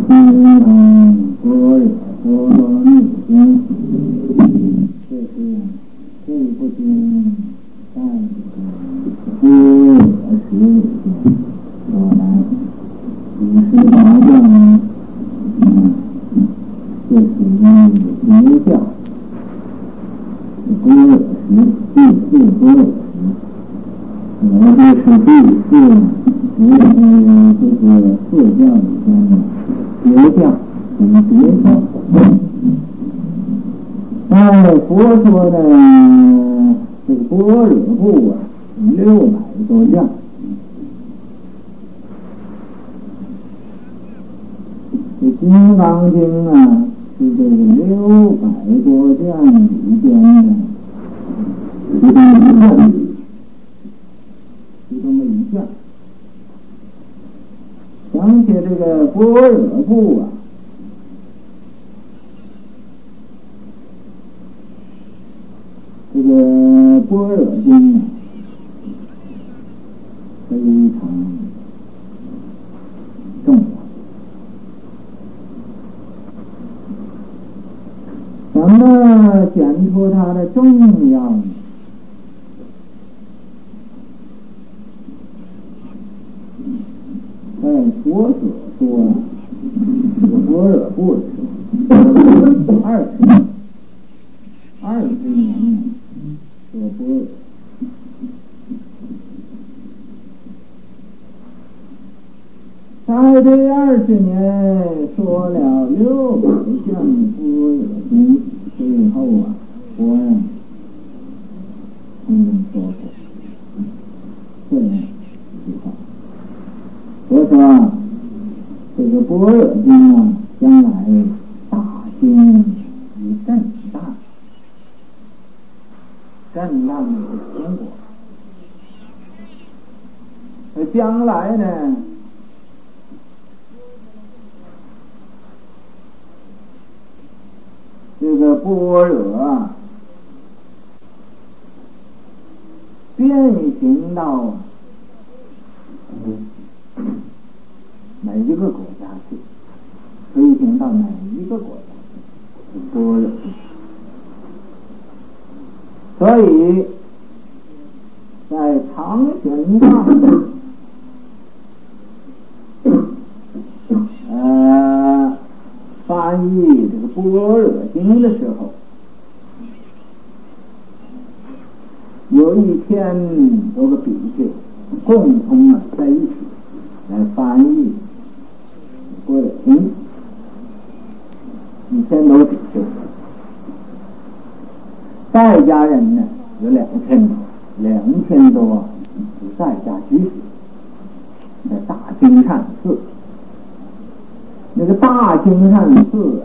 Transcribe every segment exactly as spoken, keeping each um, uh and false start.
经常般若波罗蜜经，这是这部经在般若实经说来五十八将，嗯，这属于佛教般若实第四般若实，我这是第四。因为这个佛教里边呢，佛教与别教，哎，佛说呢，这个般若部啊，六百多将，这金刚经啊，是这个六百多将里边的其中一项，其中的一项。想起这个般若部啊，这个般若经啊，非常重要。怎么显出它的重要呢？在佛所说这个般若部的时候，二十年，二十年说般若，在这二十年说了六百项般若经，最后啊，佛呀，嗯，说过这样一句话。我说啊，这个般若经啊，将来大兴以震荡，震荡的是中国。那将来呢，这个般若啊，变形到每一个国家去，推行到每一个国家去，般若。所以在唐玄奘呃翻译这个般若经的时候，有一千多个比丘共同啊在一起来翻译般若经，一千多个比丘，在家人呢有两千多，两千多是在家居士，在大兴善寺。那个大兴善寺啊，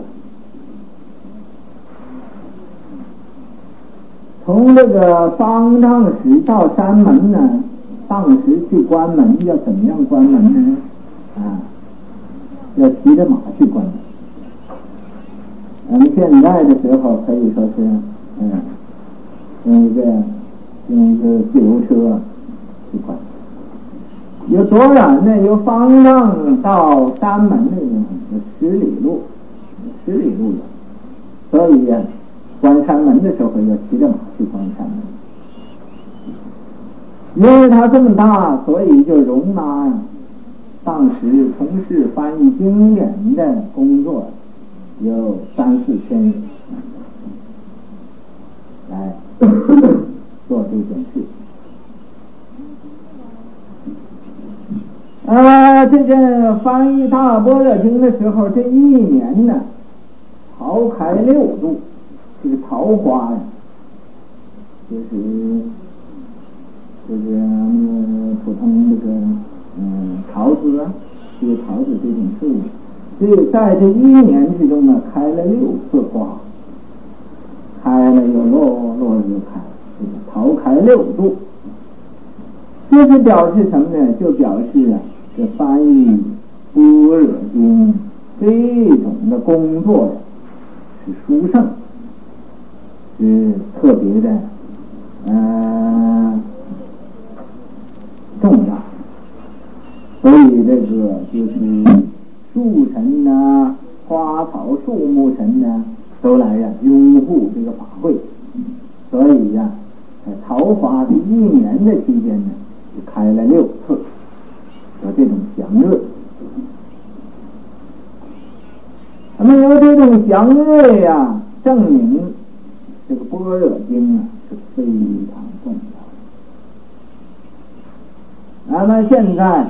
从这个方丈室到山门呢，当时去关门要怎么样关门呢？啊，要骑着马去关门。我们现在的时候可以说是，嗯，用一个用一个自由车去关。有多远呢？由方丈到山门那个有十里路，十里路远。所以呀、啊，关山门的时候要骑着马去关山门。因为它这么大，所以就容纳呀，当时从事翻译经典的工作有三四千人来做这件事。啊，这个翻译大般若经的时候，这一年呢，桃开六度，这个桃花呀，就是就是嗯普通这个嗯桃子啊，这个桃子这种树，这在这一年之中呢，开了六次花，开了又落，落了又开，这个桃开六度，这是表示什么呢？就表示啊，这翻译般若经这种的工作是殊胜，是特别的呃重要。所以这个就是树神呐、花草树木神呐，都来呀拥护这个法会。所以呀，在曹法的一年的期间呢，就开了六次，有这种祥瑞。那么有这种祥瑞呀，证明这个般若经啊是非常重要的。那么现在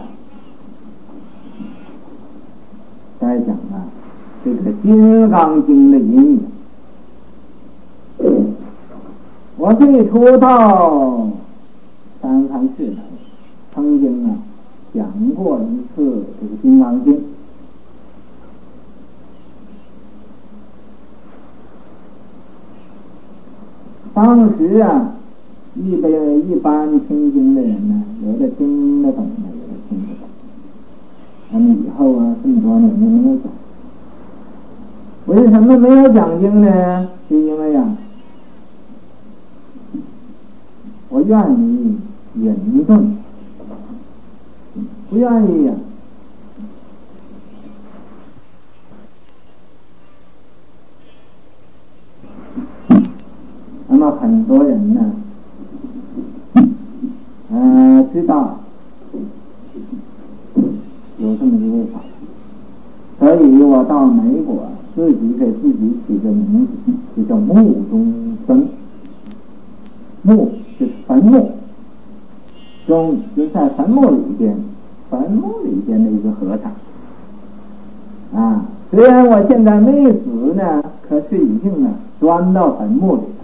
再讲啊，这个金刚经的因缘。我最初到三藩市来，曾经啊讲过一次这个金刚经。当时啊，一般一般听经的人呢，有的听得懂，有的听不懂。那么以后啊，这么多年都没有讲。为什么没有讲经呢？是因为啊，我愿意隐遁，不愿意呀、啊。那么很多人呢，呃，知道有这么一位法，所以我到美国自己给自己起个名字，就叫墓中僧。墓就是坟墓，中就是在坟墓里边，坟墓里边的一个和尚。啊，虽然我现在没死呢，可是已经呢钻到坟墓里了。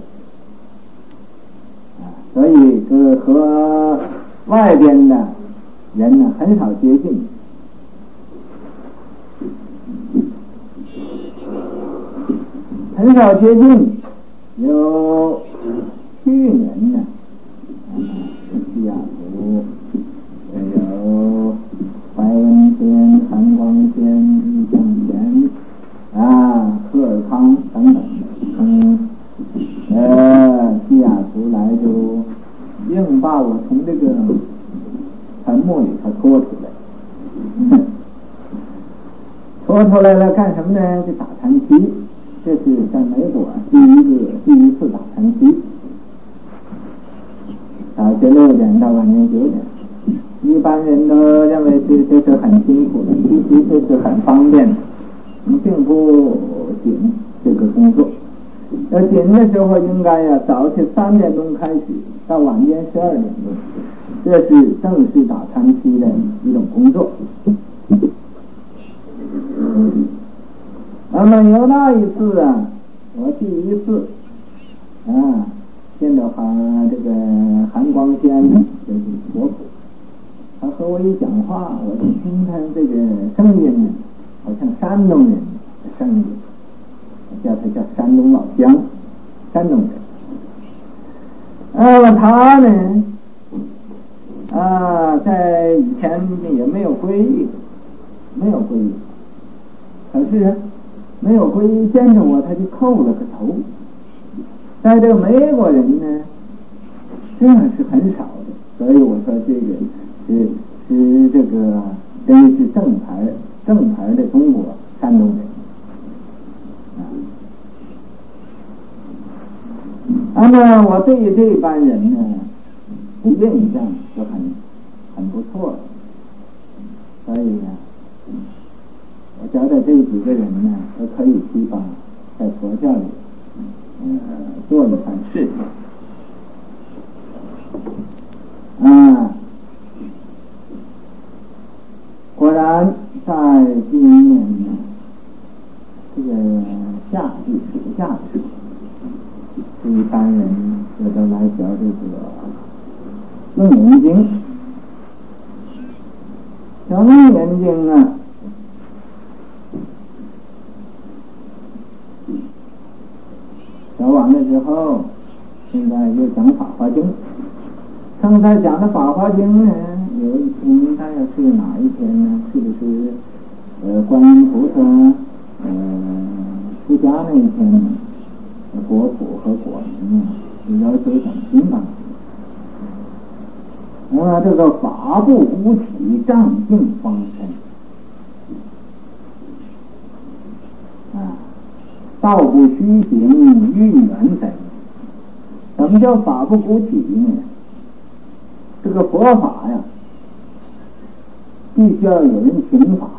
所以是和外边的人呢很少接近，很少接近。有去年呢，啊，西雅图有白文天、韩光先、易向前啊、科尔康等等的，嗯。呃，西雅图来就硬把我从这个坟墓里头拖出来，拖出来了干什么呢？就打禅期，这是在美国第一个第一次打禅期，早晨六点到晚上九点，一般人都认为这这是很辛苦的，其实这是很方便的，并不紧这个工作。要紧的时候应该呀，早晨三点钟开始，到晚间十二点钟，这是正式打禅期的一种工作。那么有那一次啊，我第一次啊见到韩这个韩光先呢，就是佛祖，他和我一讲话，我就听他这个声音呢，好像山东人的声音。叫他叫山东老乡，山东人。呃，他呢，啊，在以前也没有皈依，没有皈依，可是没有皈依，见着我他就叩了个头。在这个美国人呢，这样是很少的，所以我说这个是是这个真是正牌正牌的中国山东人。那么我对这班人呢，印象就很很不错，所以呢，我觉得这几个人呢，都可以去把在佛教里，呃，做一番事情。啊，果然在今年呢，这个夏季暑假的时候。这一般人就都来学这个楞严经，学楞严经啊，学完了之后，现在又讲法华经。刚才讲的法华经呢，有一天大概是哪一天呢？是不是呃观音菩萨呃出家那一天呢？国土和果民啊，是要求讲经啊。那么这个法不无体，障尽方身。 道不虚行，欲缘在。什么叫法不孤体呢？这个佛法呀，必须要有人行法，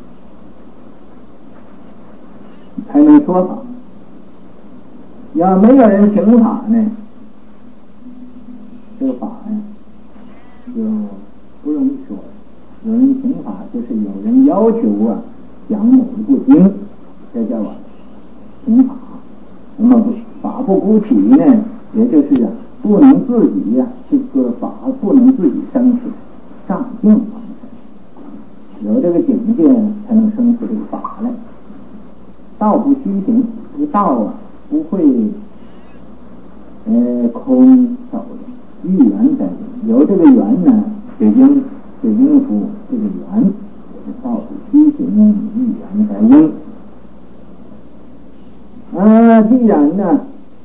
才能说法。要没有人行法呢，这个法呀就不容易说。有人行法就是有人要求啊，讲某一部经，这叫啊行法。那么法不孤体呢，也就是啊不能自己呀、啊、这个法不能自己生起上境方面，有这个境界才能生出这个法来。道不虚行，这个道啊不会呃空走的，欲缘在有这个缘呢，就应就应付这个缘，道不虚行，欲缘在应。啊，既然呢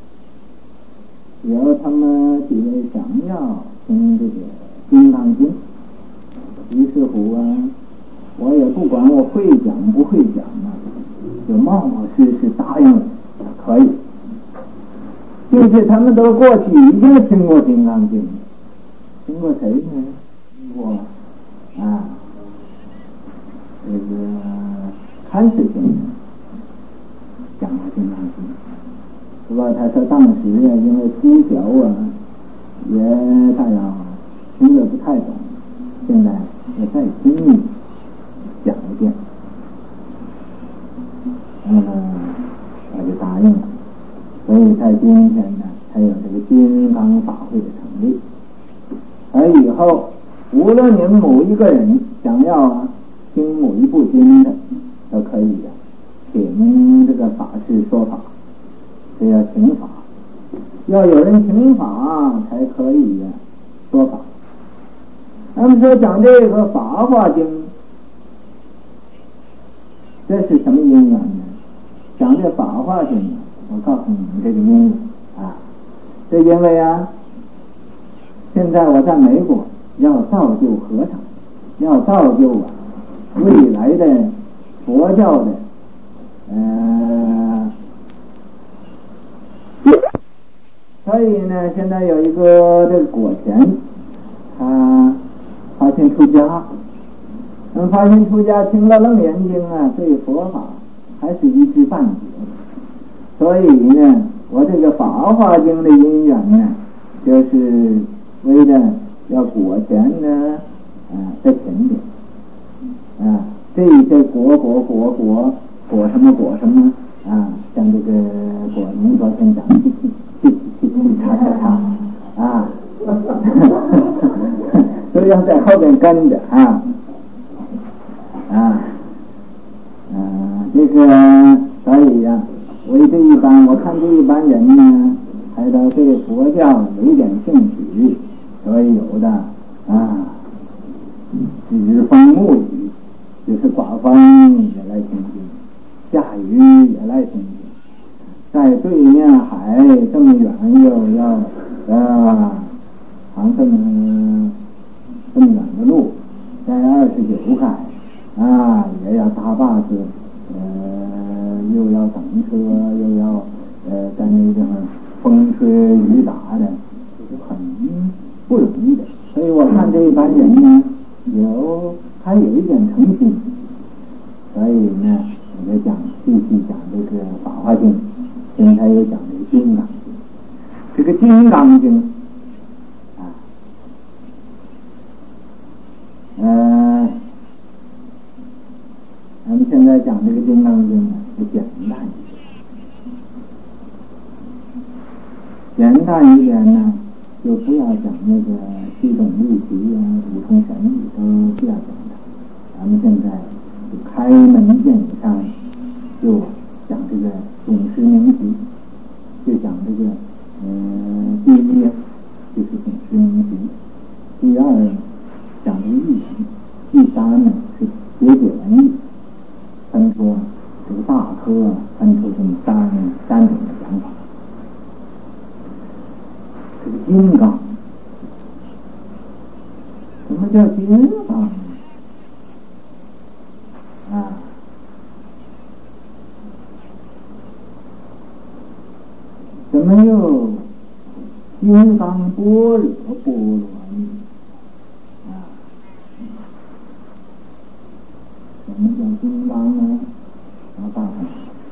有他们几位想要听这个金刚经，于是乎啊，我也不管我会讲不会讲啊，就冒冒失失答应了，可以。并且他们都过去已经听过金刚经，听过谁呢？听过啊，这个看世先生讲过金刚经。是吧？他说当时啊，因为初小啊，也大家听得不太懂，现在也再听你讲一遍，嗯，我就答应了。所以在今天呢，才有这个金刚法会的成立。而以后，无论你们某一个人想要啊听某一部经的，都可以啊，请这个法师说法。这要请法，要有人请法才可以呀、啊、说法。那么说讲这个《法华经》，这是什么因缘呢？讲这《法华经》，我告诉你们这个因缘啊，这因为啊，现在我在美国要造就和尚，要造就啊未来的佛教的呃。所以呢，现在有一个这个果田，他发心出家，那么发心出家听了楞严经啊，对佛法还是一知半解。所以呢，我这个法华经的因缘呢，就是为了要果田呢啊在前边啊，这些果果果果果什么果什么啊，像这个果您昨天讲的。叉叉叉啊，所以要在后边跟着啊啊啊，这个所以呀、啊，为这一般，我看这一般人呢，还都对佛教有一点兴趣，所以有的啊，指风沐雨，就是刮风也来听听，下雨也来听听。在对面海这么远，又要啊航这么这么远的路，在二十九海啊也要搭巴士，呃又要等车，又要呃在那地方风吹雨打的，就是很不容易的。所以我看这一般人呢，有还有一点诚心，所以呢我就讲继续讲这个《法华经》。现在又讲这个金刚经，这个金刚经啊，呃，咱们现在讲这个金刚经呢，就简单一点，简单一点呢，就不要讲那个系统律题啊、五通神语都不要讲的。咱们现在就开门见山，就讲这个总持名题，就讲这个呃第一就是总持名题，第二讲这个义人，第三呢是解解文义，分出这个大科分出这么三三种的讲法。这个金刚，什么叫金刚啊？ 没有金刚般若波罗蜜啊？什么叫金刚呢？我告诉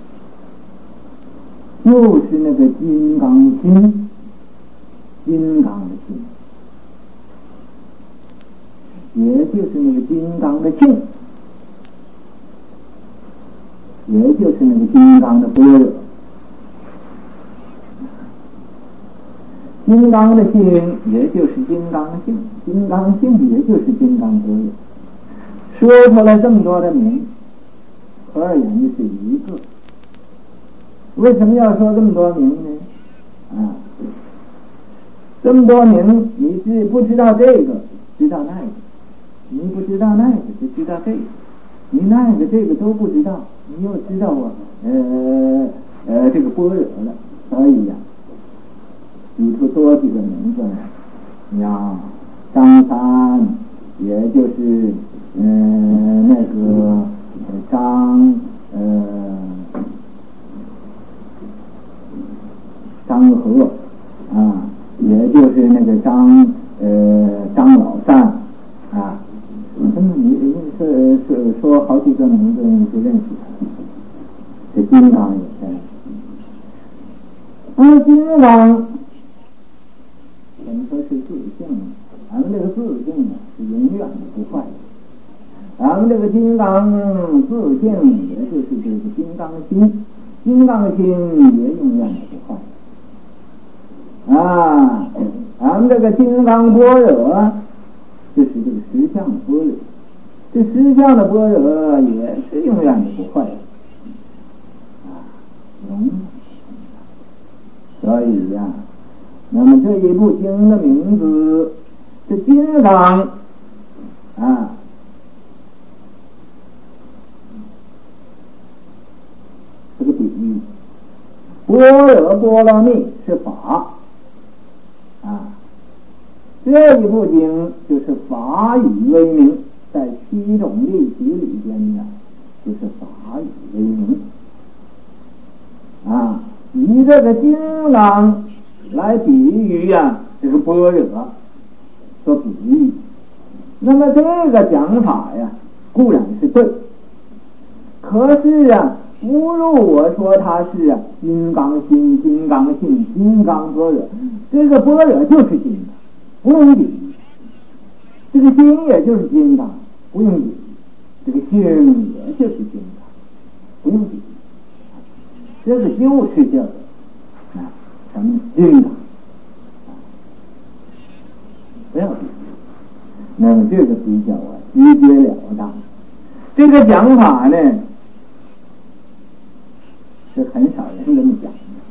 你，就是那个金刚心，金刚的心，也就是那个金刚的性，也就是那个金刚的般若。金刚的心也就是金刚的性，金刚性也就是金刚般若。说出来这么多的名，合而言之是一个。为什么要说这么多名呢？啊，这么多名，你是不知道这个，知道那个；你不知道那个，就知道这个；你那个这个都不知道，你又知道我呃呃这个般若了。所以呀、啊，举出多几个名字来，呀，张三，也就是嗯、呃、那个张呃张和啊，也就是那个张呃张老三啊，那么你你是是说好几个名字你就认识他，这金刚也是。而金刚怎么说是自性呢？咱们这个自性呢是永远的不坏的。咱们这个金刚自性也就是这个金刚心，金刚心也永远的不坏。啊，咱们这个金刚般若就是这个实相的般若，这实相的般若也是永远的不坏的。啊，永远。所以呀、啊，那么这一部经的名字，这金刚啊，这个比喻，般若波罗蜜是法啊，这一部经就是法语为名，在七种例题里边呢，就是法语为名啊。以这个金刚来比喻呀、啊，这个般若所比喻。那么这个讲法呀，固然是对，可是啊，不如我说它是啊金刚心、金刚性、金刚般若。这个般若就是金刚，不用比喻；这个心也就是金刚，不用比喻；这个性也就是金刚，不用比喻。这个就是叫做啊什么金刚，不要比喻。那么这个比较啊直截了当。这个讲法呢是很少人这么讲的，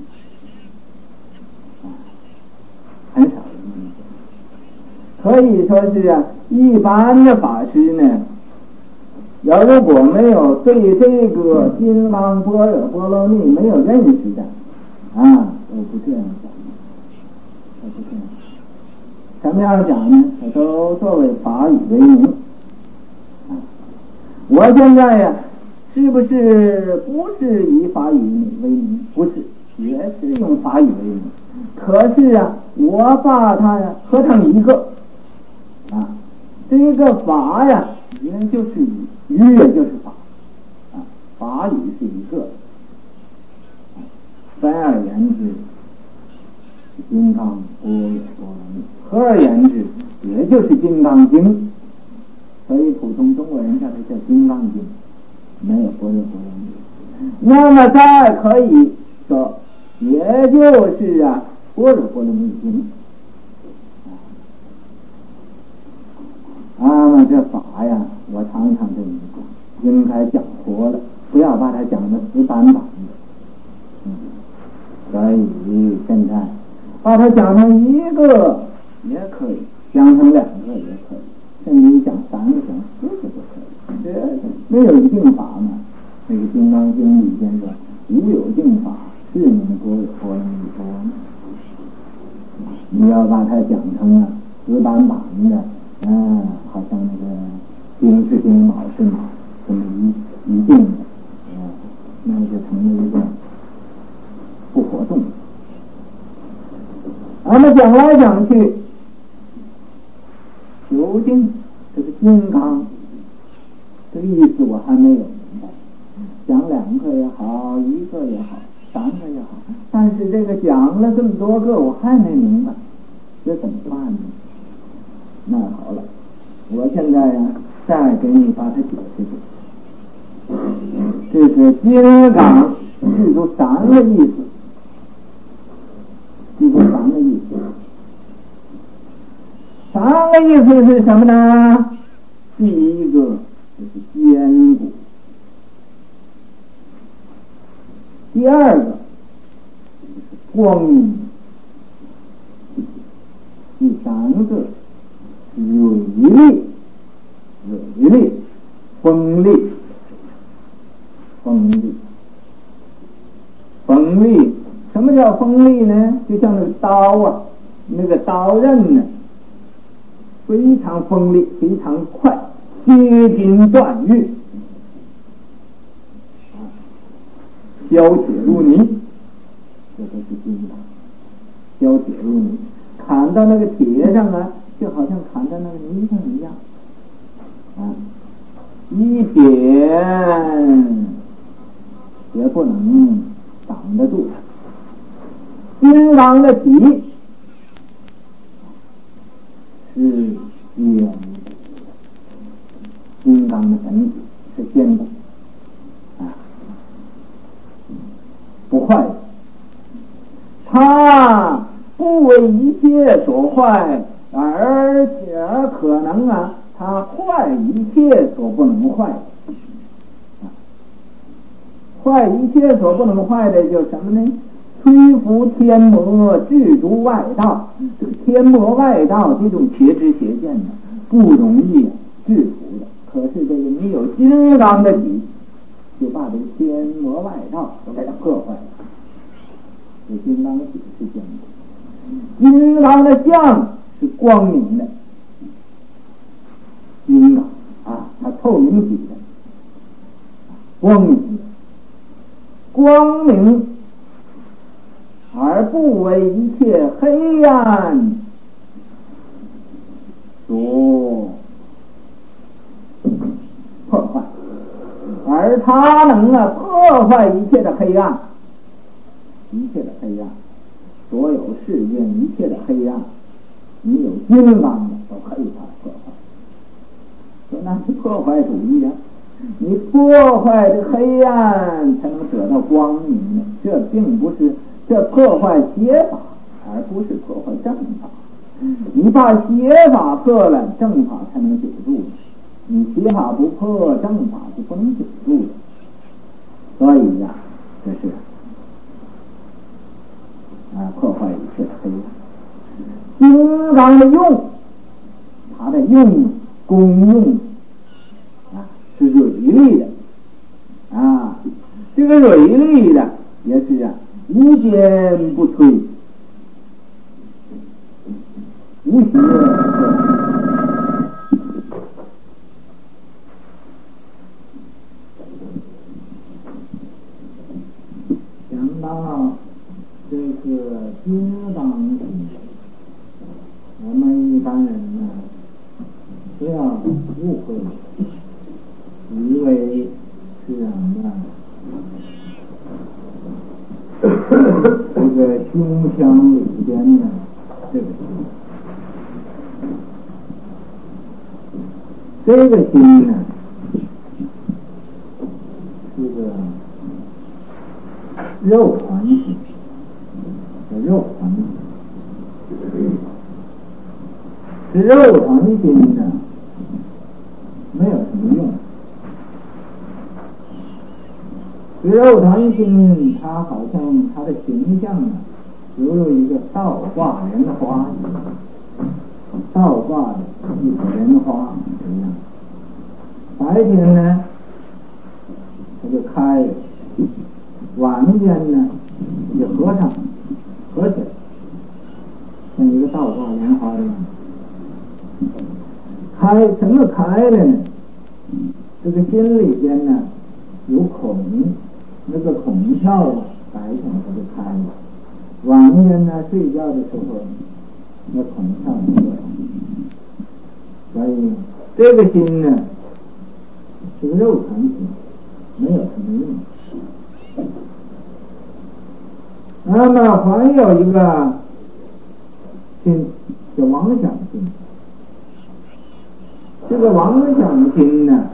啊，很少人这么讲。可以说是啊，一般的法师呢，要如果没有对这个金刚般若波罗蜜没有认识的啊，都不这样讲，都不这样讲。什么样讲呢？都作为法语为名啊。我现在呀、啊，是不是不是以法语为名？不是，也是用法语为名。可是啊，我把它呀合成一个啊，这个法呀，也就是语，语也就是法啊，法语是一个。分而言之，金刚般若波罗蜜；合而言之，也就是金刚经。所以普通中国人叫它叫金刚经，没有般若波罗蜜。那么再可以说，也就是啊般若波罗蜜经。那么这法呀，我常常这么讲，应该讲活了，不要把它讲的死板板的。嗯，所以现在把它讲成一个也可以，讲成两个也可以，甚至于讲三个、讲四个都可以。这没有定法嘛？那个《金刚经》里边说：“无有定法，是名般若波罗蜜多。”你要把它讲成了死板板的，嗯、啊，好像那个丁是丁，卯是卯，这么一一定的，嗯、啊，那就成了一个不活动。 那么讲来讲去，究竟这个金刚这个意思我还没有明白。讲两个也好，一个也好，三个也好，但是这个讲了这么多个，我还没明白，这怎么办呢？那好了，我现在呀，再给你把它解释解释。这是金刚具足三个意思，具足三个意思。三个意思是什么呢？第一个就是坚固，第二个就是光明，第三个锐利，锐利，锋利，锋利，锋利。什么叫锋利呢？就像那个刀啊，那个刀刃呢，非常锋利，非常快，接金断玉，削铁如泥，这都是金刚。削铁如泥，砍到那个铁上啊，就好像砍到那个泥上一样，啊，一点也不能挡得住它。金刚的体是坚固，金刚的本体是坚固啊，不坏的。它不为一切所坏，而且可能啊，它坏一切所不能坏的。啊，坏一切所不能坏的就是什么呢？摧伏天魔，制足外道。这个天魔外道这种邪知邪见呢，不容易制服的。可是这个你有金刚的体，就把这个天魔外道都给它破坏了。这金刚的体是坚固，金刚的相是光明的。金刚啊，它透明体的，光明的，光明。而不为一切黑暗所破坏，而它能啊破坏一切的黑暗，一切的黑暗，所有世间一切的黑暗，你有金刚的都可以把它破坏。说那是破坏主义啊！你破坏这黑暗，才能得到光明呢。这并不是。这破坏邪法，而不是破坏正法。你把邪法破了，正法才能久住。你邪法不破，正法就不能久住了。所以呀、啊，这是啊，破坏一切的黑暗。金刚的用，它的用功用啊是锐利的啊，这个锐利的也是啊。无坚不摧，无邪不摧。讲到这个金刚体，我们一般人呢不要误会，以为是什么？这个胸腔里边的这个心，这个心呢是个肉团心，是肉团心，这肉团心呢没有什么用。这肉团心，它好像它的形象啊，犹如一个倒挂莲花，倒挂的一朵莲花一样。白天呢，它就开；晚间呢，就合上，合起来，像一个倒挂莲花一样。开什么开了呢？这个心里边呢有孔。那个孔窍啊，白天它就开了， 晚年呢睡觉的时候要捧上一个，所以这个心呢是个肉团心，没有什么用。那么还有一个心叫妄想心，这个妄想心呢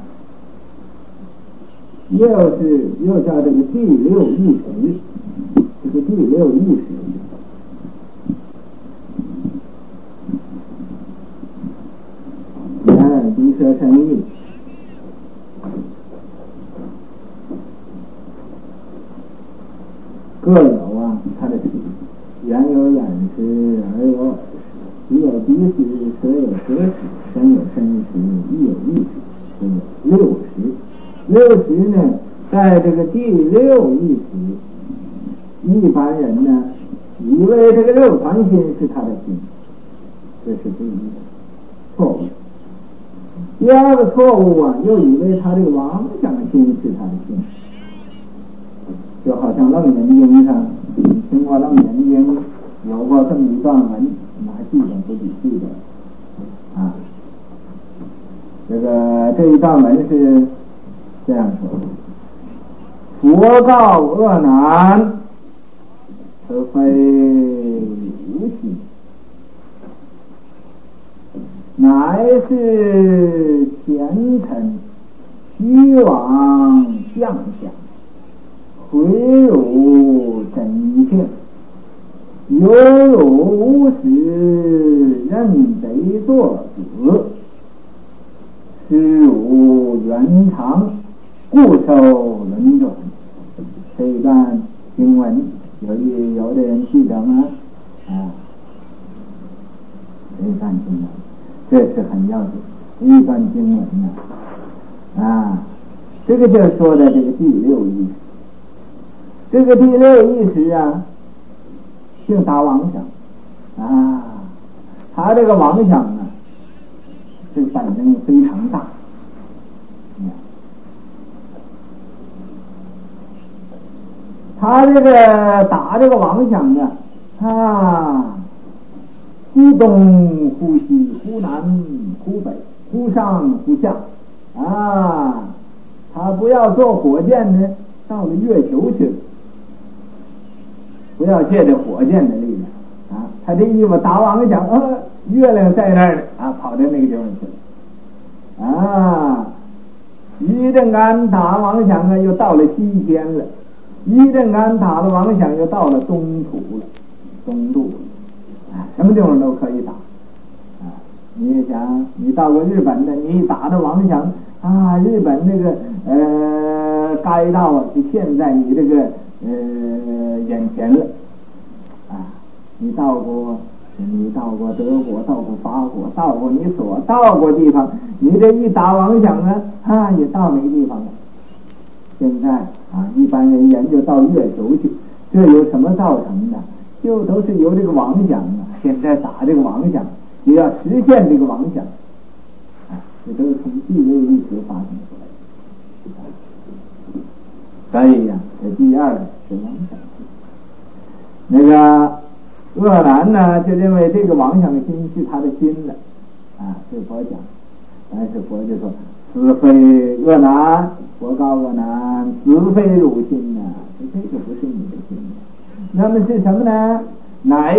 又是又叫这个第六意识，这个第六意识你看第十三意各有啊它的体，眼有眼识，耳有耳识，鼻有鼻识，舌有舌识，身有身识，意有意识，这有六识。六识呢在这个第六意识，一般人呢以为这个六团心是他的心，这是第一个错误。第二个错误啊，又以为他这个妄想心是他的心，就好像楞严经上，听过楞严经有过这么一段文，你们还记得不记得啊？这个这一段文是这样说的：佛告恶男，此非无心，乃是前尘虚妄相想，回汝真性，有汝无始认贼作子，施汝原常，故受轮转。这一段经文有一有的人记得吗？啊，这一段经文这是很要紧一段经文呢。啊，这个就是说的这个第六意识。这个第六意识啊，性打妄想啊，他这个妄想呢，这个反应非常大。他这个打这个妄想呢，啊，忽东忽西，忽南忽北，忽上忽下啊，他不要坐火箭呢，到了月球去了，不要借着火箭的力量啊，他这衣服打妄想，啊，月亮在那儿呢啊，跑到那个地方去了啊，一阵干打妄想呢，又到了西天了。一阵干打了妄想，又到了东土了，东路了，啊，什么地方都可以打，啊，你也想，你到过日本的，你打的妄想啊，日本那个呃街道啊，就现在你这个呃眼前了，啊，你到过，你到过德国，到过法国，到过你所到过地方，你这一打妄想呢，啊，也到那个地方了。现在啊，一般人研究到月球去，这有什么造成的？就都是由这个妄想啊，现在打这个妄想，也要实现这个妄想，啊，这都是从第六意识发生出来的。所以呀、啊，这第二是妄想。那个恶男呢，就认为这个妄想的心是他的心了，啊，这佛讲，但是佛就说。此非恶男，佛告恶男，此非汝心呐、啊，这个不是你的心。那么是什么呢？乃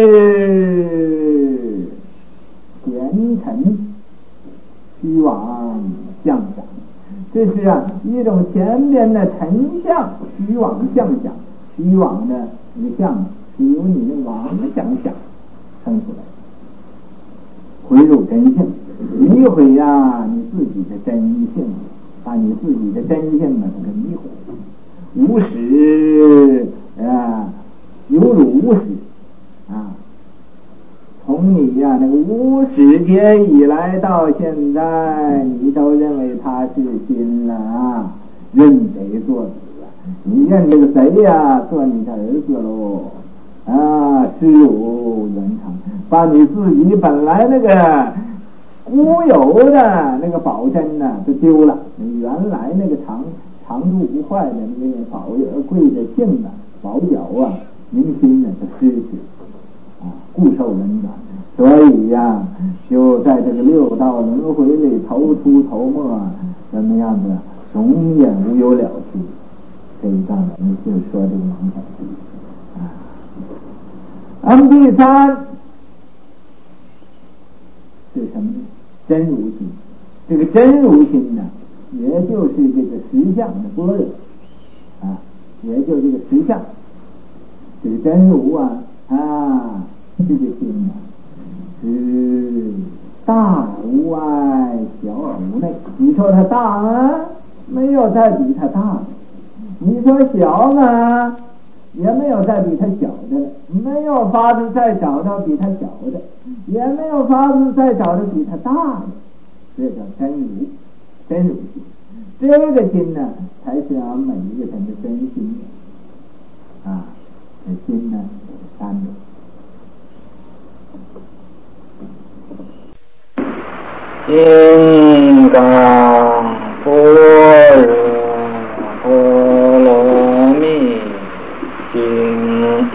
是前尘虚妄相想。这是啊一种前边的尘相，虚妄相想。虚妄的一个相是由你的妄想想生出来，回入真性。迷毁呀、啊，你自己的真性，把你自己的真性啊这个迷毁，无始啊，有辱无始啊，从你呀、啊、那个无始劫以来到现在，你都认为他是心了啊，认谁做子啊？你认这个谁呀、啊、做你的儿子喽？啊，失辱原常，把你自己本来那个。固有的那个宝珍呢、啊、都丢了，原来那个常常住不坏的那个宝贵的性啊宝角啊明心呢是失去啊，固受冷暖，所以呀、啊，就在这个六道轮回里头出头没，怎么样子，永远无有了期。这一段我们就说这个王法啊。那么第三是什么呢？真如心。这个真如心呢，也就是这个实相的般若啊，也就这个实相，这个真如啊啊，这个心啊，是大而无外，小而无内。你说它大吗？没有再比它大的。你说小呢，也没有再比它小的了。没有法子再找到比它小的，也没有法子再找到比它大的。这叫真如，真如心。这个心呢，才是俺每一个人的真心啊。这心呢，三种。 金刚般若波罗蜜经。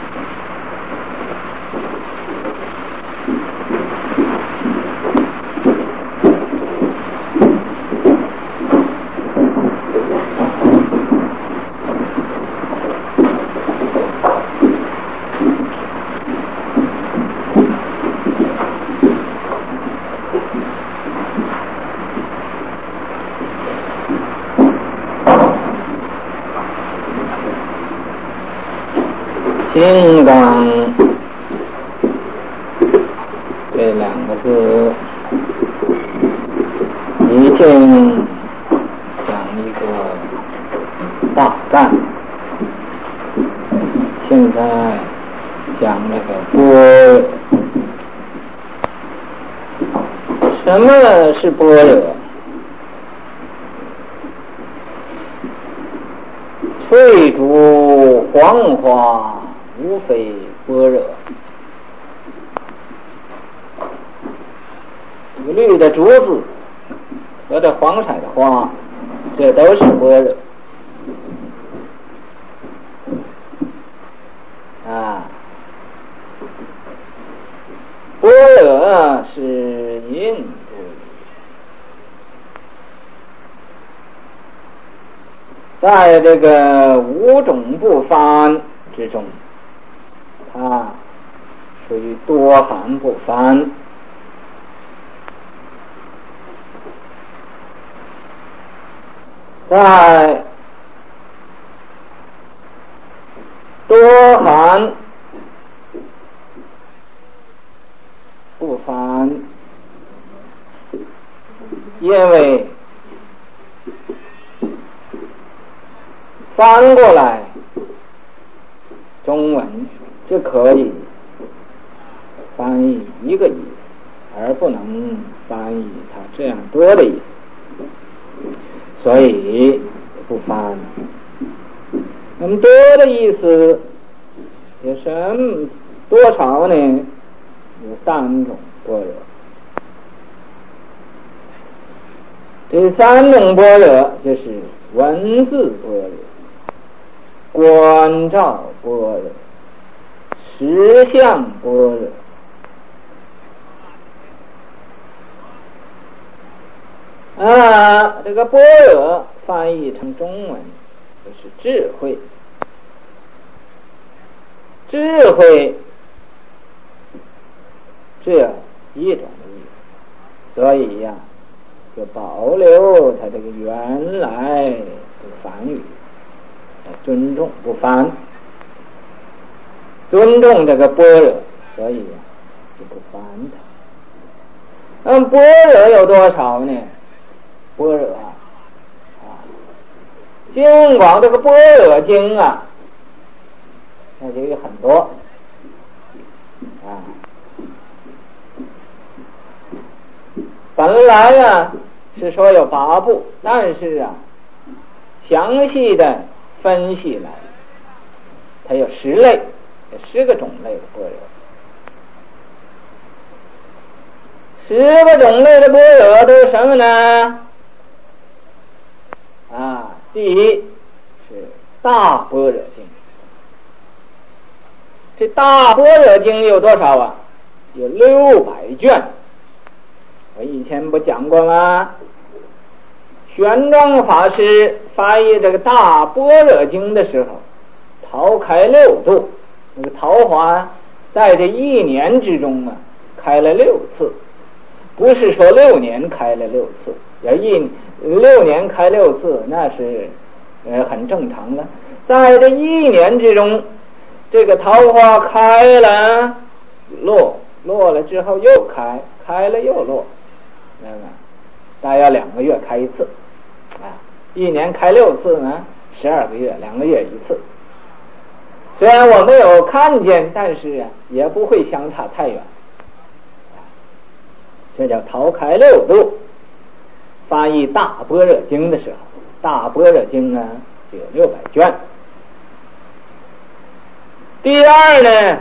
金刚这两个字已经讲一个大概，现在讲那个般若。什么是般若？翠竹黄花无非般若，绿的竹子和这黄彩的花，这都是般若啊。般若是印度，在这个五种不翻之中，它属于多含不翻。在多含不翻，因为翻过来中文就可以翻译一个意思，而不能翻译它这样多的意思，所以不翻。那么多的意思有什么多少呢？有三种般若。这三种般若就是文字般若、观照般若、实相般若。啊，这个般若翻译成中文就是智慧，智慧这一种意思，所以呀、啊，就保留它这个原来这个梵语，尊重不翻，尊重这个般若，所以呀、啊，就不翻它。那么般若有多少呢？般若啊，啊，尽管这个般若经啊，那就有很多啊。本来啊是说有八部，但是啊，详细的分析来，它有十类，有十个种类的般若。十个种类的般若都是什么呢？啊，第一是大般若经， 这大般若经有多少啊？有六百卷。我以前不讲过吗？玄奘法师翻译这个大般若经的时候，桃开六度，那个桃花在这一年之中啊开了六次，不是说六年开了六次，要一六年开六次那是呃很正常的。在这一年之中，这个桃花开了落，落了之后又开，开了又落，那么大约两个月开一次啊，一年开六次呢，十二个月，两个月一次。虽然我没有看见，但是啊也不会相差太远。这叫桃开六度。翻译大般若经的时候，大般若经呢就有六百卷。第二呢，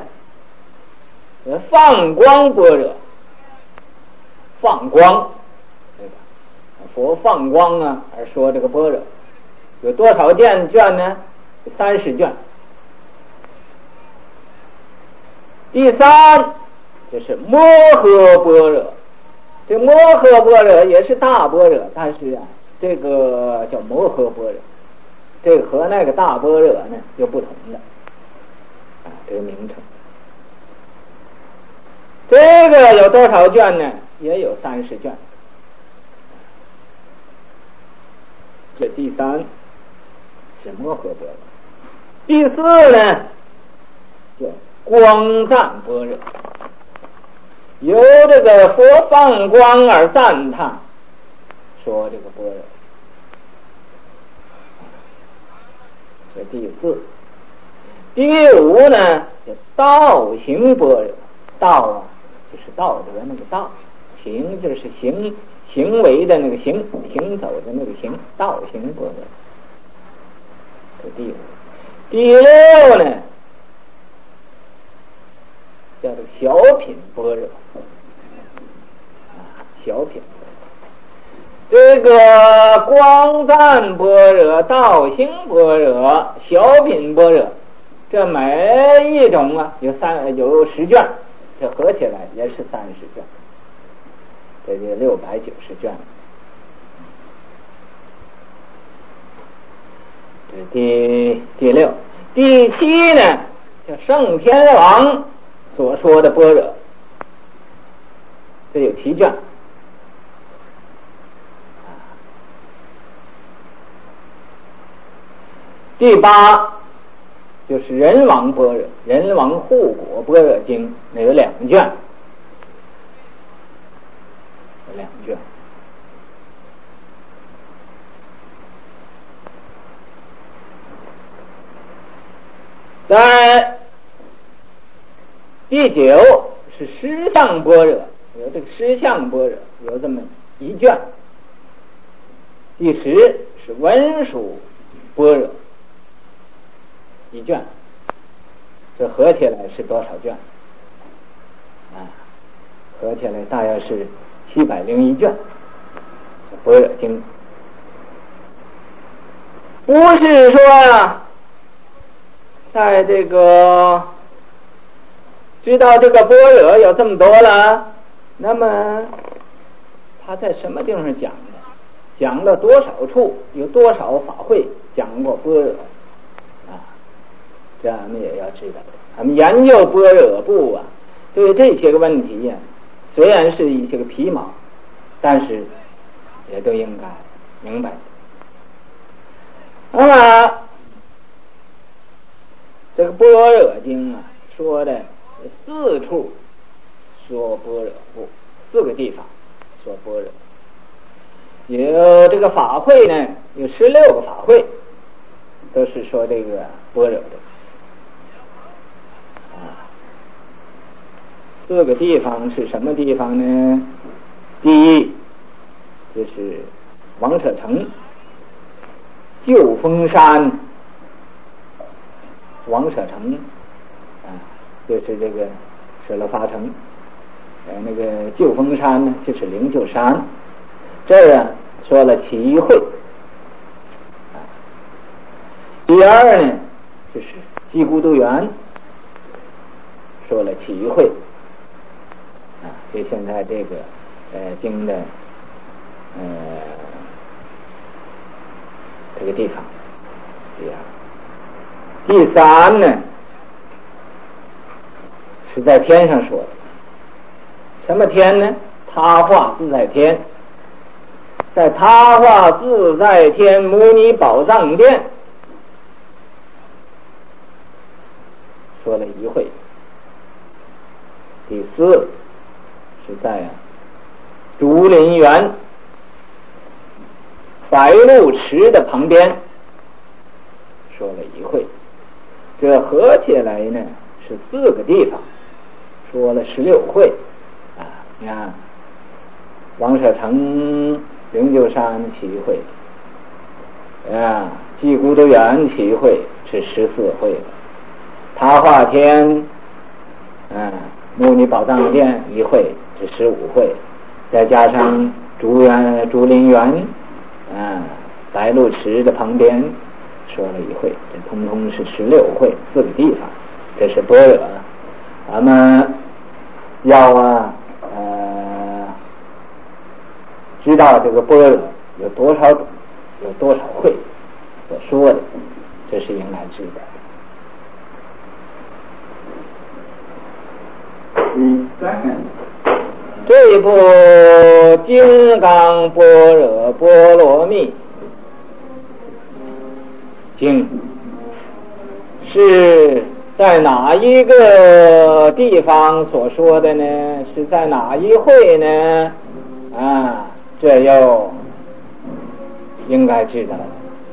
放光般若，放光，对吧？佛放光啊，而说这个般若有多少卷卷呢？三十卷。第三就是摩诃般若，这摩诃般若也是大般若，但是啊，这个叫摩诃般若，这个和那个大般若呢又不同的啊，这个名称。这个有多少卷呢？也有三十卷。这第三是摩诃般若。第四呢，叫光赞般若，由这个佛放光而赞叹，说这个般若。这第四。第五呢，叫道行般若。道啊，就是道德那个道；行就是行行为的那个行，行走的那个行，道行般若。这第五。第六呢，叫做小品般若啊，小品。这个光赞般若、道行般若、小品般若，这每一种啊有三有十卷，这合起来也是三十卷，这就六百九十卷。这第第六。第七呢，叫圣天王所说的般若，这有七卷。第八就是人王般若，人王护国般若经，那有两卷，有两卷。在第九是实相般若，有这个实相般若有这么一卷。第十是文殊般若一卷，这合起来是多少卷啊？合起来大约是七百零一卷。般若经不是说呀，在这个知道这个般若有这么多了，那么他在什么地方讲的？讲了多少处？有多少法会讲过般若啊？这咱们也要知道。咱们研究般若部啊，对这些个问题呀、啊，虽然是一些个皮毛，但是也都应该明白。那么这个般若经啊，说的四处说般若部，四个地方说般若。有这个法会呢，有十六个法会，都是说这个般若的。啊，四个地方是什么地方呢？第一就是王舍城、旧峰山。王舍城啊，就是这个舍勒发城，呃，那个旧峰山呢，就是灵鹫山。这样说了七会。啊，第二呢，就是鸡孤独园， 说了七会啊，就现在这个呃经的呃这个地方。第三呢，是在天上说的。什么天呢？他化自在天。在他化自在天摩尼宝藏殿说了一会。第四是在啊竹林园白鹿池的旁边说了一会。这合起来呢是四个地方，说了十六会啊！你看，王舍城灵鹫山七会啊，祭孤独园七会是十四会了，他化天啊，摩尼宝藏殿一会是十五会，再加上竹园竹林园啊，白鹿池的旁边说了一会，这通通是十六会，四个地方。这是般若，咱们要啊呃知道这个般若有多少种，有多少会所说的，这是应该知道。 嗯， 这一部《金刚般若波罗蜜经》是在哪一个地方所说的呢？是在哪一会呢？啊，这又应该知道了。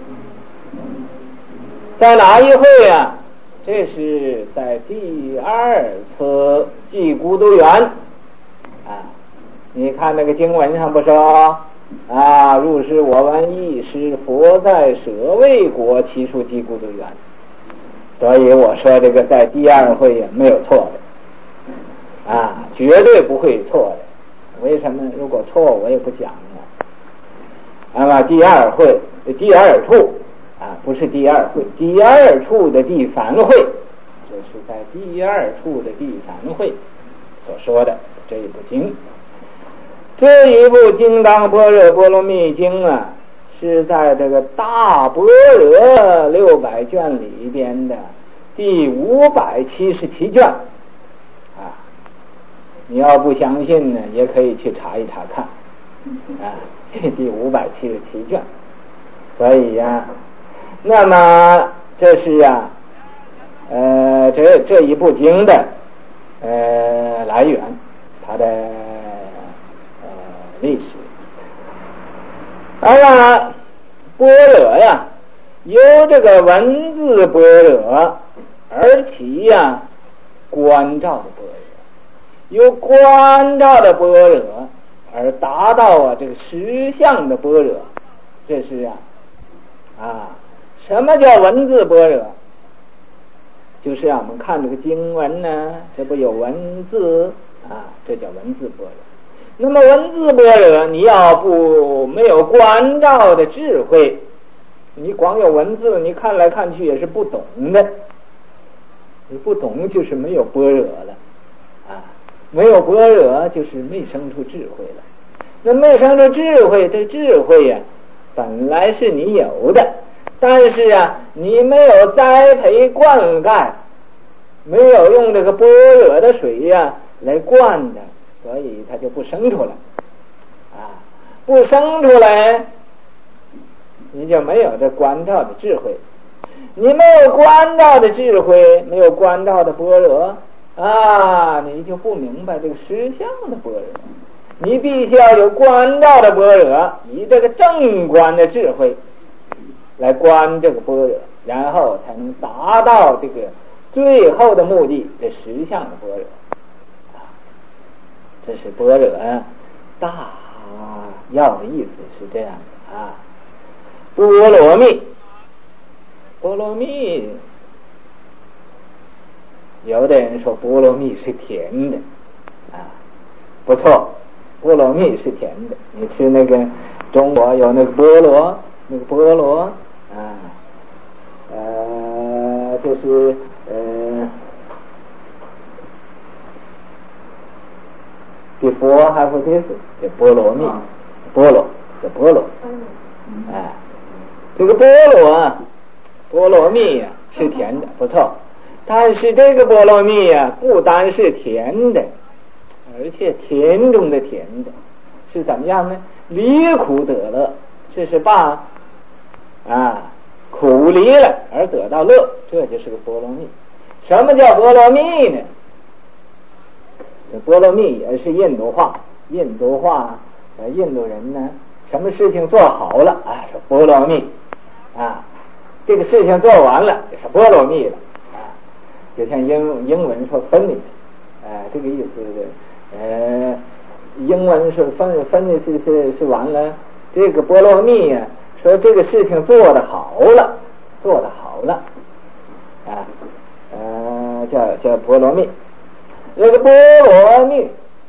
在哪一会啊？这是在第二次祭孤独园啊。你看那个经文上不说啊，入世我闻一时，佛在舍卫国，其数祭孤独园。所以我说这个在第二会也没有错的啊，绝对不会错的。为什么？如果错我也不讲了。那么第二会第二处啊，不是第二会，第二处的第三会，这是在第二处的第三会所说的这一部经。这一部《金刚般若波罗蜜经》啊，是在这个大般若六百卷里边的第五百七十七卷啊。你要不相信呢，也可以去查一查看啊，第五百七十七卷。所以呀、啊，那么这是啊，呃，这这一部经的呃来源，它的呃历史。当然，般若呀，由这个文字般若而起呀，观照的般若，由观照的般若而达到啊这个实相的般若。这是啊啊，什么叫文字般若？就是啊，我们看这个经文呢，这不有文字啊，这叫文字般若。那么文字般若，你要不没有观照的智慧，你光有文字，你看来看去也是不懂的。你不懂就是没有般若了啊，没有般若就是没生出智慧了。那没生出智慧，这智慧呀、啊，本来是你有的，但是啊，你没有栽培灌溉，没有用这个般若的水呀、啊、来灌的。所以它就不生出来啊，不生出来你就没有这观照的智慧。你没有观照的智慧，没有观照的般若啊，你就不明白这个实相的般若。你必须要有观照的般若，以这个正观的智慧来观这个般若，然后才能达到这个最后的目的，这实相的般若。这是般若大要的意思是这样的啊。波罗蜜，波罗蜜，有的人说波罗蜜是甜的啊，不错，波罗蜜是甜的。你吃那个中国有那个菠萝，那个菠萝啊，呃，就是呃比佛还不贴是这波罗蜜，波罗这波罗，哎，这个波罗啊，波罗蜜呀、啊、是甜的，不错。但是这个波罗蜜呀、啊，不单是甜的，而且甜中的甜的，是怎么样呢？离苦得乐，这是把啊苦离了而得到乐，这就是个波罗蜜。什么叫波罗蜜呢？这波罗蜜也是印度话，印度话，呃，印度人呢，什么事情做好了啊，是波罗蜜啊，这个事情做完了也是波罗蜜了啊，就像英英文说 finish， 呃，这个意思是，呃，英文是 fin finish 是是是完了，这个波罗蜜呀、啊，说这个事情做得好了，做得好了，啊，呃，叫叫波罗蜜。这个波罗蜜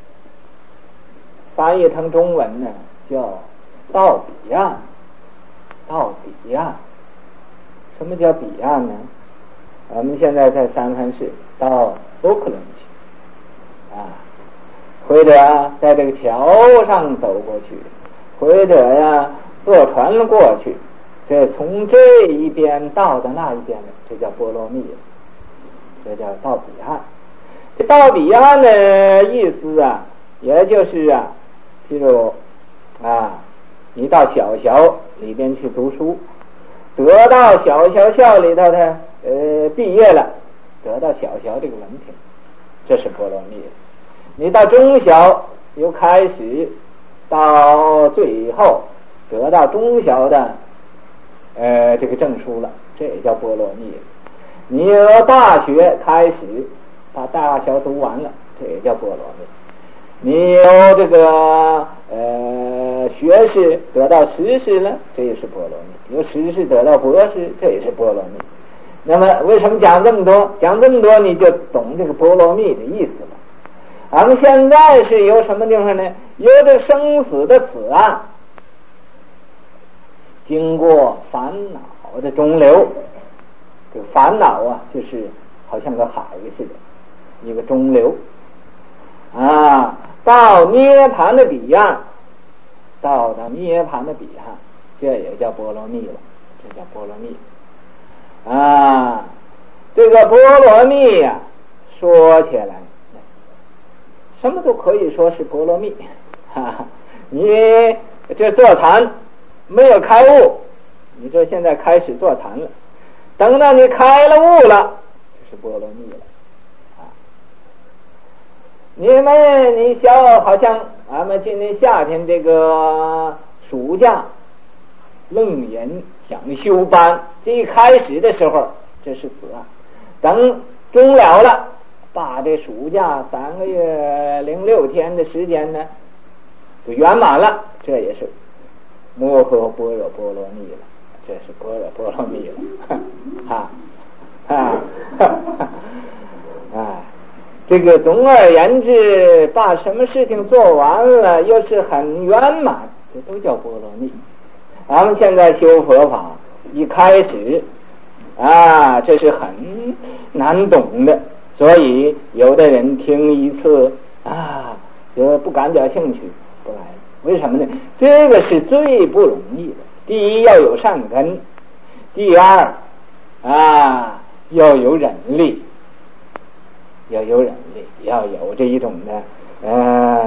翻译成中文呢，叫到彼岸。到彼岸，什么叫彼岸呢？我们现在在三藩市，到奥克兰去啊，或者在这个桥上走过去，或者呀坐船过去，这从这一边到的那一边的，这叫波罗蜜，这叫到彼岸。这到彼岸的意思啊，也就是啊，譬如啊，你到小学里边去读书，得到小学校里头的呃毕业了，得到小学这个文凭，这是波罗蜜。你到中小又开始，到最后得到中小的呃这个证书了，这也叫波罗蜜。你由大学开始把大学读完了，这也叫波罗蜜。你有这个呃学士得到实士了，这也是波罗蜜；有实士得到博士，这也是波罗蜜。那么为什么讲这么多？讲这么多你就懂这个波罗蜜的意思了。俺们现在是由什么地方呢？由这生死的此岸，经过烦恼的中流。这个烦恼啊，就是好像个海似的，一个中流啊，到涅槃的彼岸，到达涅槃的彼岸，这也叫波罗蜜了，这叫波罗蜜啊。这个波罗蜜呀、啊，说起来什么都可以说是波罗蜜。哈哈，你这坐禅没有开悟，你这现在开始坐禅了，等到你开了悟了，这是波罗蜜了啊。你们你想好像俺们今年夏天这个暑假楞严想修班，这一开始的时候这是此岸，等终了了，把这暑假三个月零六天的时间呢就圆满了，这也是摩诃般若波罗蜜了，这是般若波罗蜜了，哈啊啊！这个总而言之，把什么事情做完了，又是很圆满，这都叫波罗蜜。咱们现在修佛法，一开始啊，这是很难懂的，所以有的人听一次啊，就不感觉兴趣，不来了。为什么呢？这个是最不容易的。第一要有善根，第二啊要有忍力，要有忍力，要有这一种的呃，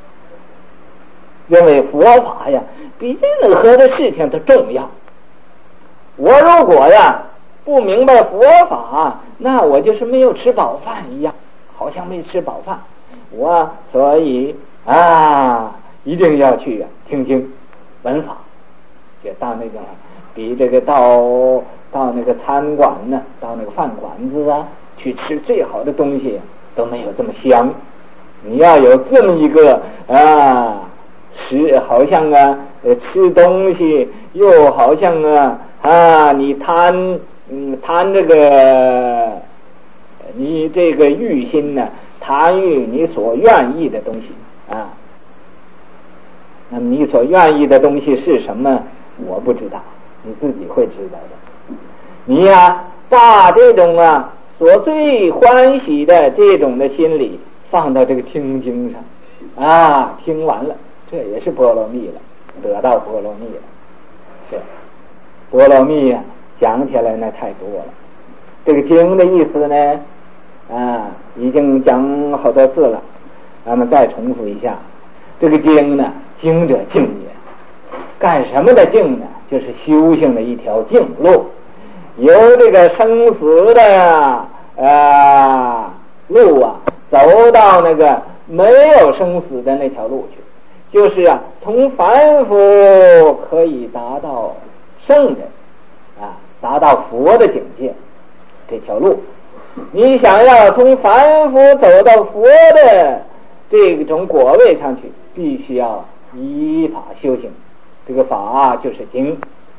认为佛法呀比任何的事情都重要。我如果呀不明白佛法，那我就是没有吃饱饭一样，好像没吃饱饭。我所以啊一定要去呀、啊、听听闻法，就到那个比这个到到那个餐馆呢，到那个饭馆子啊去吃最好的东西都没有这么香。你要有这么一个啊食，好像啊呃吃东西又好像啊啊你贪嗯贪这个你这个欲心呢，贪欲你所愿意的东西啊。那么你所愿意的东西是什么？我不知道，你自己会知道的。你呀、啊，把这种啊所最欢喜的这种的心理放到这个听经上， 啊，听完了，这也是波罗蜜了，得到波罗蜜了。是波罗蜜呀、啊，讲起来那太多了。这个经的意思呢，啊，已经讲好多次了，咱们再重复一下。这个经呢，经者径也，干什么的径呢？就是修行的一条径路，由这个生死的啊路啊，走到那个没有生死的那条路去，就是啊，从凡夫可以达到圣人啊，达到佛的境界这条路。你想要从凡夫走到佛的这种果位上去，必须要依法修行。这个法就是经。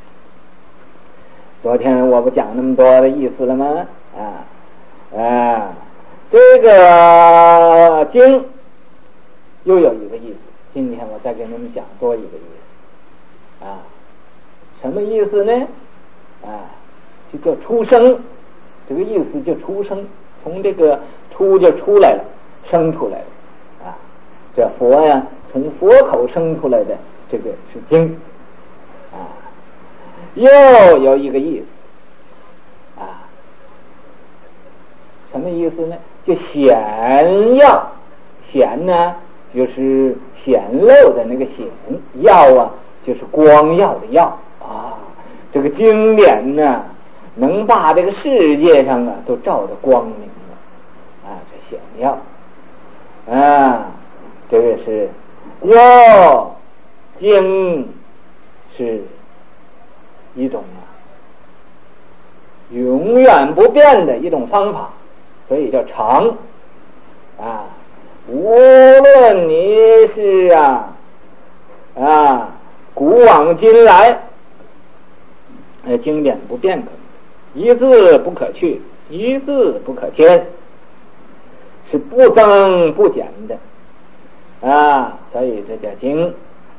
昨天我不讲那么多的意思了吗？啊啊，这个经又有一个意思，今天我再给你们讲多一个意思啊。什么意思呢？啊，就叫出生。这个意思就出生，从这个出就出来了，生出来了啊。这佛呀，从佛口生出来的，这个是经啊。又有一个意思啊，什么意思呢？就显耀，显呢就是显露的那个显，耀啊就是光耀的耀啊。这个经典呢，能把这个世界上啊都照得光明了啊，这显耀啊，这个是耀经是一种啊永远不变的一种方法，所以叫常啊。无论你是啊啊古往今来，呃经典不变可，一字不可去，一字不可添，是不增不减的啊，所以这叫经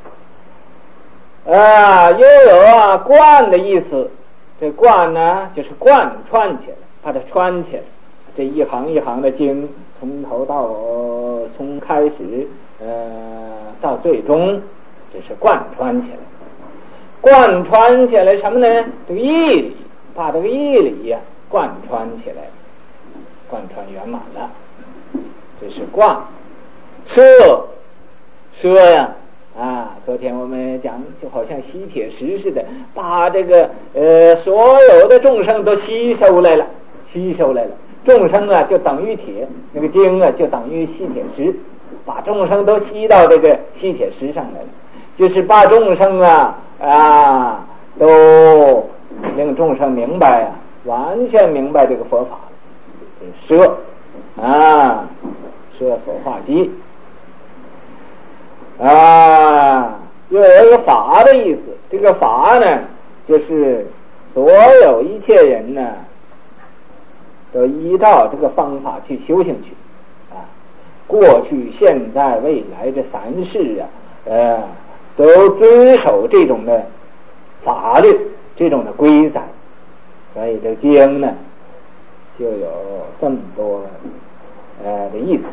啊。又有啊贯的意思，这贯呢就是贯穿起来，把它穿起来，这一行一行的经，从头到从开始呃到最终，这是贯穿起来。贯穿起来什么呢？这个义理，把这个义理呀、啊、贯穿起来，贯穿圆满了，这是贯。摄摄呀啊，昨天我们讲，就好像吸铁石似的，把这个呃所有的众生都吸收来了，吸收来了。众生啊就等于铁，那个经啊就等于吸铁石，把众生都吸到这个吸铁石上来了，就是把众生啊啊都令众生明白啊，完全明白这个佛法。摄啊，摄所化机啊，又有一个法的意思。这个法呢，就是所有一切人呢，都依照这个方法去修行去啊。过去、现在、未来这三世啊，呃，都遵守这种的法律，这种的规则。所以这经呢，就有这么多呃的意思。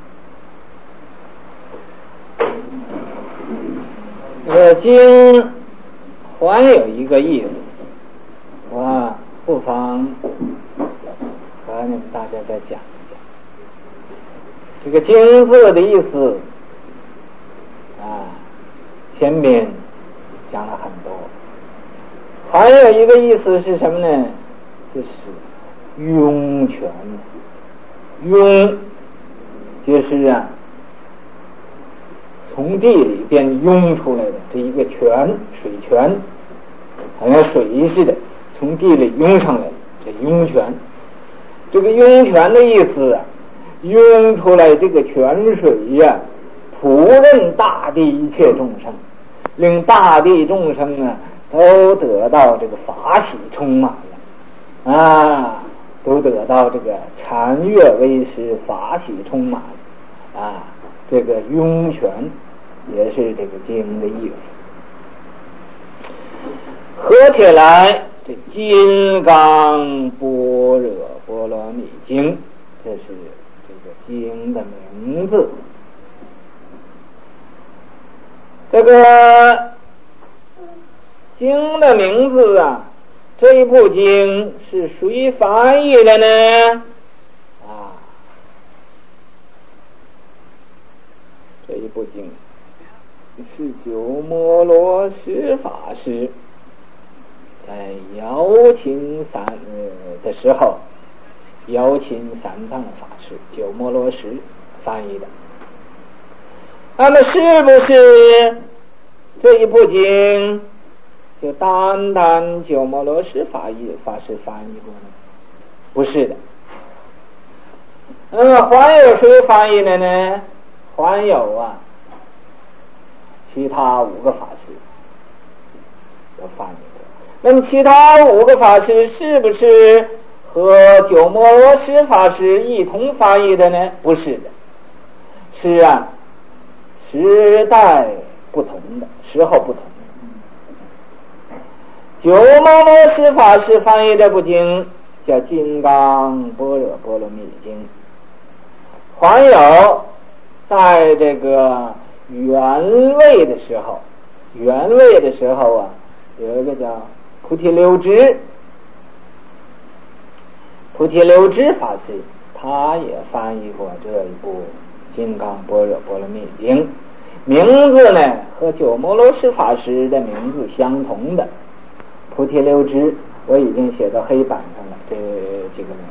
这经还有一个意思，我不妨和你们大家再讲一讲。这个经字的意思啊，前面讲了很多。还有一个意思是什么呢？就是涌泉。涌就是啊从地里边涌出来的这一个泉，水泉，好像水似的，从地里涌上来的这涌泉。这个涌泉的意思啊，涌出来这个泉水呀、啊，普润大地一切众生，令大地众生啊都得到这个法喜充满了啊，都得到这个禅悦为师，法喜充满啊。这个涌泉也是这个经的意思。合起来，这金刚般若波罗蜜经，这是这个经的名字。 这个经的名字啊，这一部经是谁翻译的呢？啊，这一部经是鸠摩罗什法师在邀请三呃的时候，邀请三藏法师鸠摩罗什翻译的。那么是不是这一部经就单单鸠摩罗什法译法师翻译过呢？不是的。那么还有谁翻译的呢？还有啊，其他五个法师都翻译过。那么其他五个法师是不是和鸠摩罗什法师一同翻译的呢？不是的。是啊，时代不同的，时候不同的。鸠摩罗什法师翻译这部经叫《金刚般若波罗蜜经》，还有在这个原位的时候，原位的时候啊，有一个叫菩提流支，菩提流支法师，他也翻译过这一部《金刚般若波罗蜜经》，名字呢和鸠摩罗什法师的名字相同的。菩提流支我已经写到黑板上了，这几个名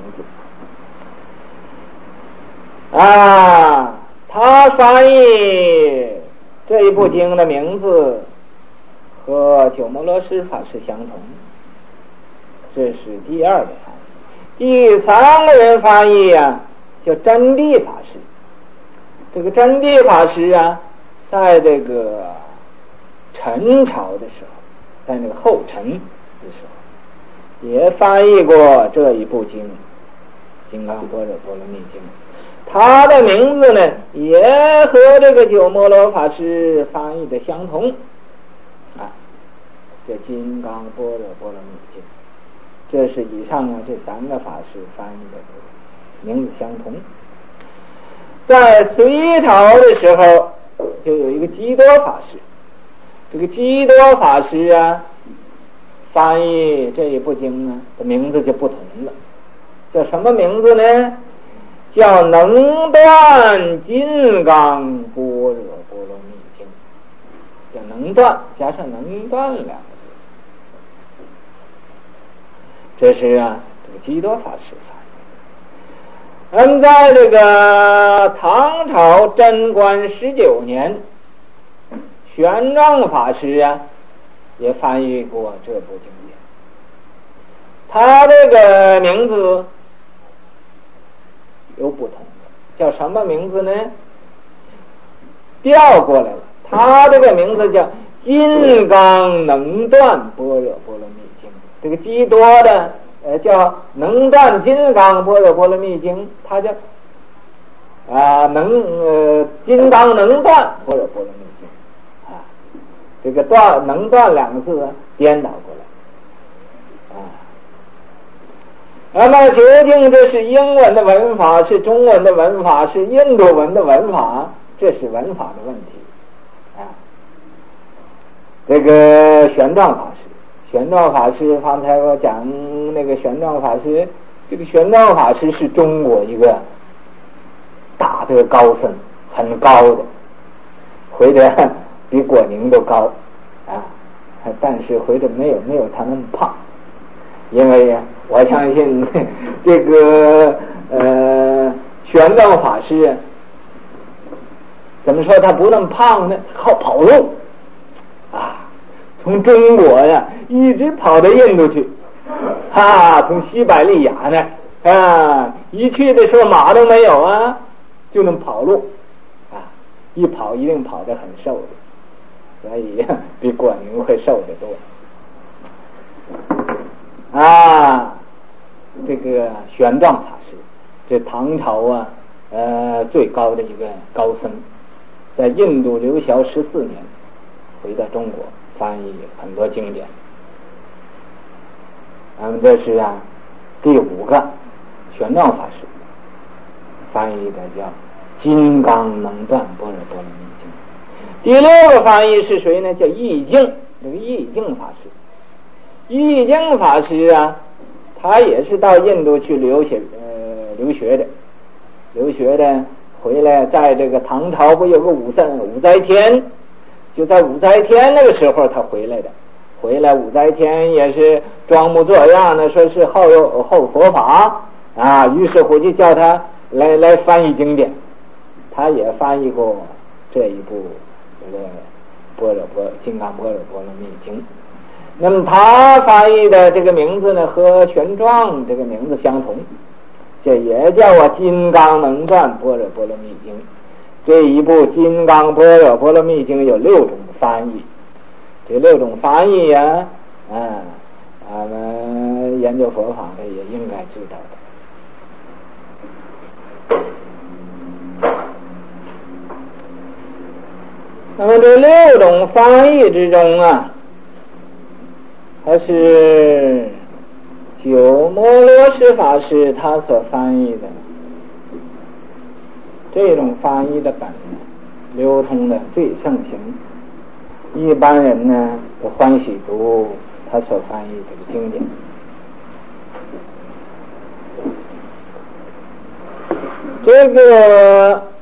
字啊，他翻译这一部经的名字和鸠摩罗什法师相同，这是第二个翻译。第三个人翻译啊，叫真谛法师。这个真谛法师啊，在这个陈朝的时候，在那个后陈的时候，也翻译过这一部经《金刚般若波罗蜜经》。他的名字呢，也和这个鸠摩罗法师翻译的相同啊，这《金刚般若波罗蜜经》。这是以上啊这三个法师翻译的名字相同。在隋朝的时候，就有一个基多法师。这个基多法师啊，翻译这一部经呢的名字就不同了，叫什么名字呢？叫能断金刚般若波罗蜜经。叫能断加上能断两个字。这是啊，这个基多法师翻译。那么在这个唐朝贞观十九年，玄奘法师啊也翻译过这部经典。他这个名字有不同的，叫什么名字呢？调过来了，他这个名字叫金刚能断般若波罗蜜经。这个基多的呃叫能断金刚般若波罗蜜经，他叫啊、呃、能呃金刚能断般若波罗蜜经啊，这个断能断两个字颠倒过来啊。那么究竟这是英文的文法，是中文的文法，是印度文的文法？这是文法的问题啊。这个玄奘法师，玄奘法师方才我讲那个玄奘法师，这个玄奘法师是中国一个大的高僧，很高的，回着比果宁都高啊，但是回着没有没有他那么胖，因为我相信这个呃玄奘法师怎么说他不那么胖呢？靠跑路啊，从中国呀一直跑到印度去，哈、啊，从西伯利亚呢啊，一去的时候马都没有啊，就能跑路啊，一跑一定跑得很瘦的，所以比果宁会瘦得多啊。这个玄奘法师，这唐朝啊呃最高的一个高僧，在印度留学十四年，回到中国翻译很多经典。那么这是啊第五个玄奘法师翻译的叫金刚能断般若波罗蜜经。 第六个翻译是谁呢？叫易净，这个易净法师。易净法师啊，他也是到印度去留学呃留学的，留学的回来，在这个唐朝不有个五灾五灾天，就在五灾天那个时候他回来的。回来五灾天也是装模作样的，说是后有后佛法啊，于是乎就叫他来来翻译经典，他也翻译过这一部这个般若波金刚般若波罗蜜经。那么他翻译的这个名字呢，和玄奘这个名字相同，这也叫我金刚能断般若波罗蜜经。这一部金刚般若波罗蜜经有六种翻译，这六种翻译呀、啊，啊，俺们研究佛法的也应该知道的。那么这六种翻译之中啊，还是鸠摩罗什法师他所翻译的这种翻译的本流通的最盛行，一般人呢都欢喜读他所翻译这个经典。这个